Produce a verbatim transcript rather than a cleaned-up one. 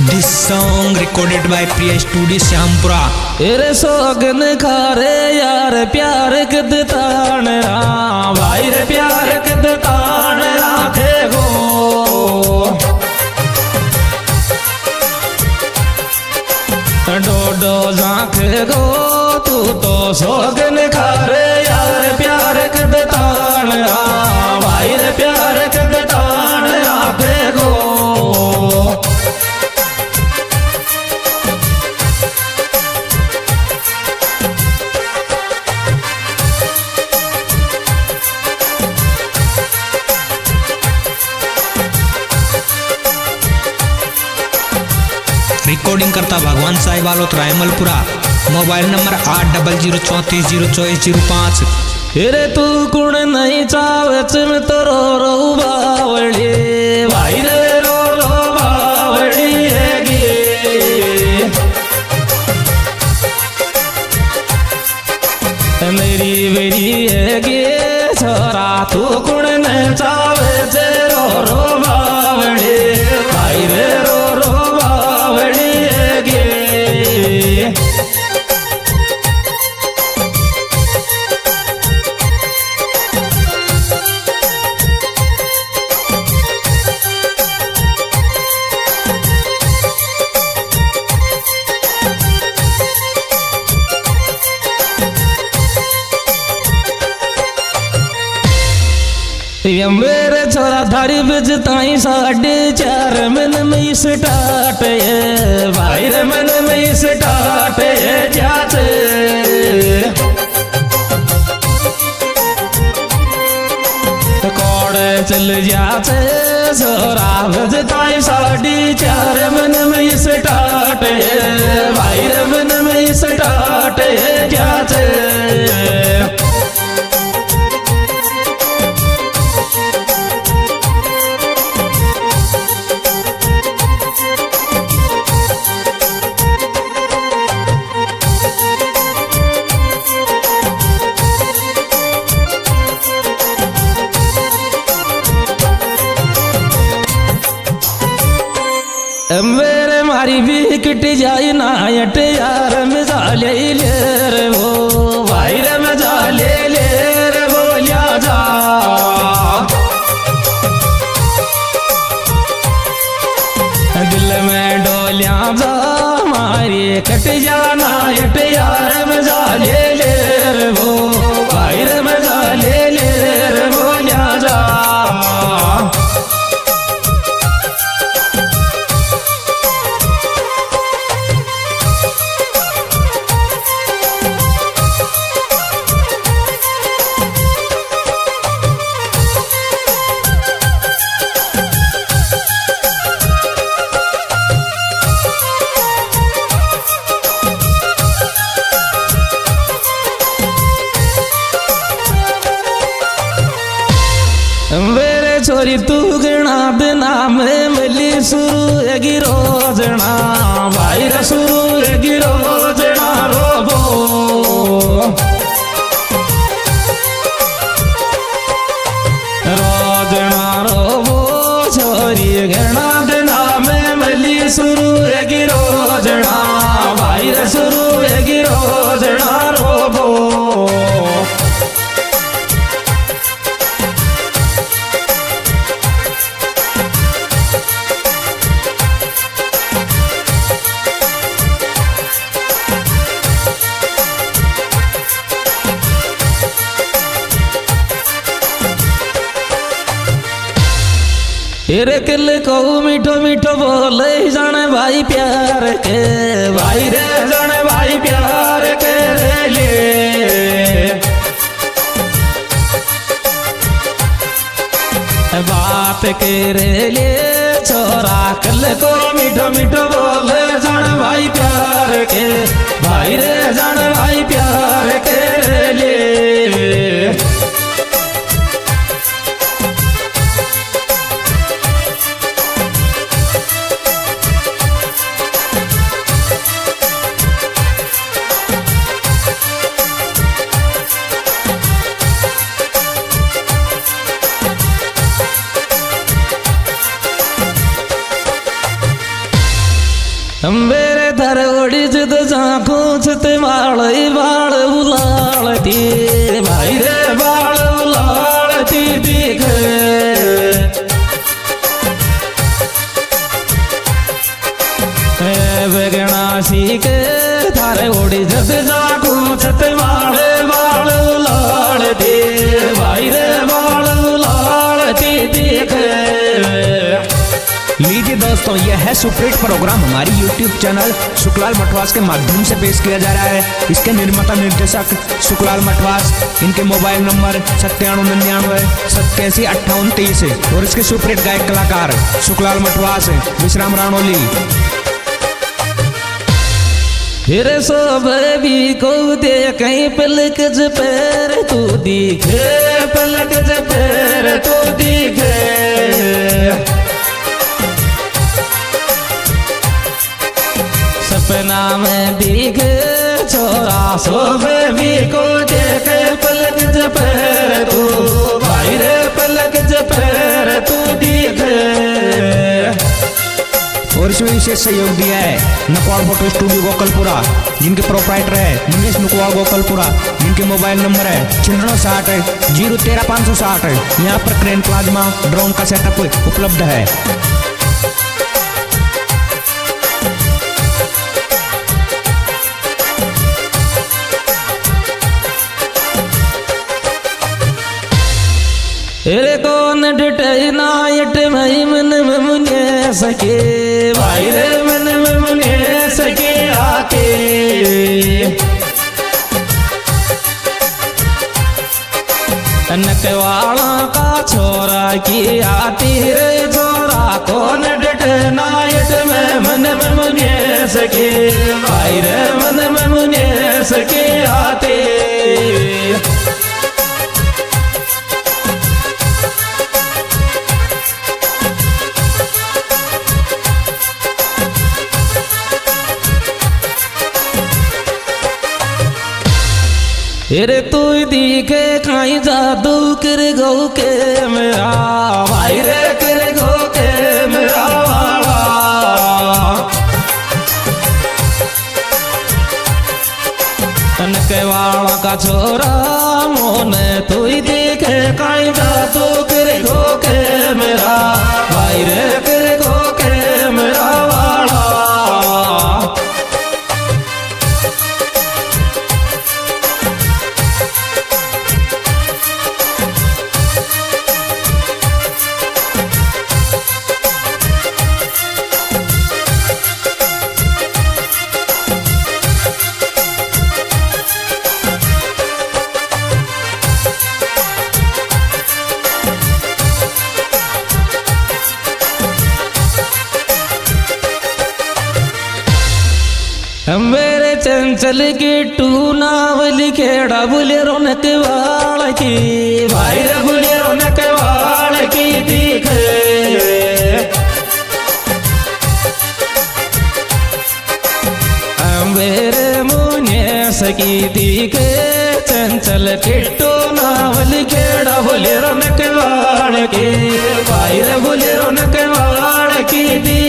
This song recorded by Priya Studio Syampura. तेरे सोगन खारे यार प्यार कद तान रा भाई रे प्यार कद तान राखे गो डो डो झांके गो तू तो सोगन खारे यार प्यार कद तान रा भाई रे प्यार कद तान राखे गो रिकॉर्डिंग करता भगवान साहिब वालोत रायमलपुरा। मोबाइल नंबर आठ डबल जीरो चौंतीस जीरो चौबीस जीरो पाँच। हेरे तू कुण नहीं चावे चिम तो रो रो बावड़ी भाई रे रो रो बावड़ी हैगी मेरी बेरी हैगी छोरा तू कुण नहीं चावे चे रो रो बावड़ी भाई रे रो रो बावड़ी हैगी ये मेरे छोरा थारी बजताई साढ़े चार मन में स्टार्ट है भाई रे मन में स्टार्ट है जाते कोड़े चल जाते छोरा बजताई साढ़े चार मन में स्टार्ट है भाई रे मन में स्टार्ट है जाते मेरे मारी भी किट जाई ना यट यार मजा ले ले रे वो भाई रे मजा ले ले रे वो लिया जा दिल में डोलिया जा मारी कट जाना यट यार मजा ले ले रे वो भाई रे मजा ले ले रे वो लिया जा मेरे छोरी तू गणा बिना में मिली शुरू एगी रोजना भाई रे शुरू एगी रोजना रोबो रोजना रोबो छोरी गणा बिना में मिली शुरू एगी रोजना भाई रे शुरू एगी रोजना रोबो तेरे किल को मीठो मीठो बोले जाने भाई प्यार के भाई रे जाने भाई प्यार के लिए बात के रे ले छोरा किल को मीठो मीठो बोले जाने भाई प्यार के भाई रे जाने भाई प्यार के लिए मेरे धर ओड़ी जुद झांकू छत माल बाल उलालती भाई रे बाल उलालती दिख बेगनासी के थारे ओड़ी जुद झांकू छत माल बाल उलालती भाई रे बाल उलालती दिख। लीजिए दोस्तों, यह है सुपरहिट प्रोग्राम हमारी यूट्यूब चैनल सुखलाल मठवास के माध्यम से पेश किया जा रहा है। इसके निर्माता निर्देशक सुखलाल मठवास, इनके मोबाइल नंबर सत्तानवे निन्यानवे सत्तासी अट्ठावन तेईस और इसके सुपरहिट गायक कलाकार सुखलाल मठवास, विश्राम राणोली। फिर सोब भी को दे कहीं पलक पैर तू दिखे पलक पैर तू दिखे सपना में दिखे छोरा सोब भी को देखे पलक पैर तू भाई रे पलक पैर तू दिखे। और इसमें विशेष सहयोग दिया है नकवाड़ फोटो स्टूडियो गोकलपुरा, जिनके प्रोप्राइटर है मनीष नुकवाड़ गोकलपुरा, जिनके मोबाइल नंबर है छिन्नवे साठ जीरो तेरह पाँच सौ साठ। यहाँ पर क्रेन प्लाज्मा ड्रोन का सेटअप उपलब्ध है। रे कौन डटे नायट मई मन में मुने सके भाई रे मन में मुने सके आके नकवाड़ा का छोरा की आती रे छोरा कौन डटे नायट में मन में मुने सके भाई रे मन में मुने सके आते। रे तू दिखे खाई जादू कर गो के मेरा भाई रे कर गो के मेरा वाला तनके वाला का छोरा मोने तू दिखे खाई जादू कर गो के मेरा भाई रे कर गो के मेरा वाला। मेरे चंचल की टू नावल खेड़ा बुले रौनक वाल की भाई रे बुले रौनक वाल की दिखे मेरे मुने सकी दिखे चंचल की टू नावल खेड़ा बुले रौनक वाल की भाई रे बुले रौनक वाल की